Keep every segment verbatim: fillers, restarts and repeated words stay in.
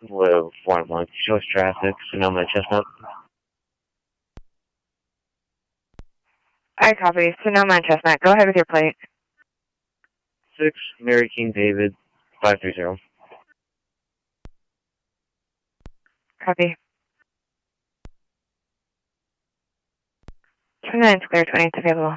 Live one month. Shows traffic. Sonoma Chestnut. I copy. Sonoma and Chestnut. Go ahead with your plate. Six Mary King David five three zero. Copy. twenty-nine is clear. twenty-eight is available.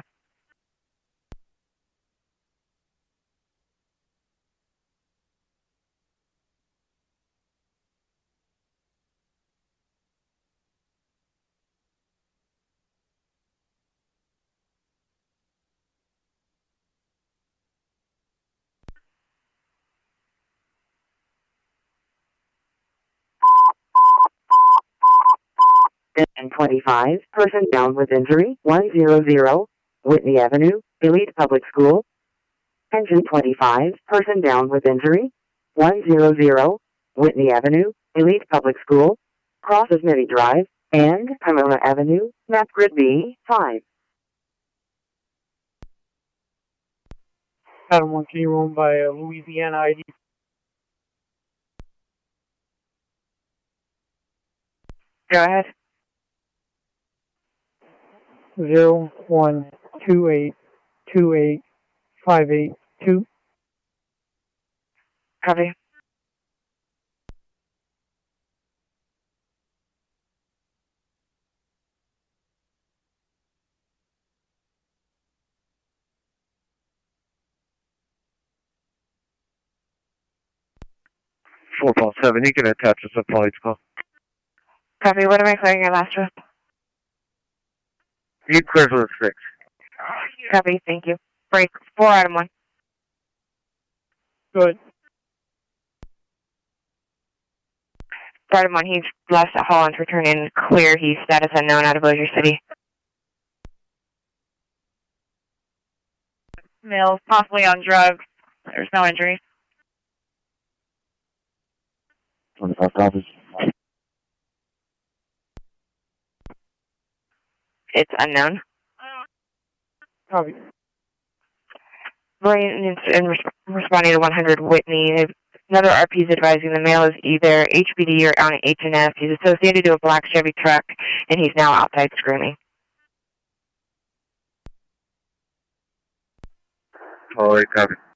And twenty-five, person down with injury, one hundred, Whitney Avenue, Elite Public School. Engine twenty-five, person down with injury, one hundred, Whitney Avenue, Elite Public School, crosses Mitty Drive, and Pomona Avenue, map grid B, five. Adam one, can you roam by uh, Louisiana I D? Go ahead. Zero one two eight two eight five eight two. Copy. Four Paul seven. You can attach a supply call. Copy. What am I clearing your last route? You clear for the six. Copy. Thank you. Break. Four Adam one. Good. Four Adam one. He's left at Holland. Return in clear. He's status unknown out of Bossier City. Male possibly on drugs. There's no injuries. twenty-five copies. It's unknown. Copy. Brian is in res responding to one hundred Whitney. Another R P is advising the male is either H B D or on H and F. He's associated to a black Chevy truck, and he's now outside screaming. All right, copy.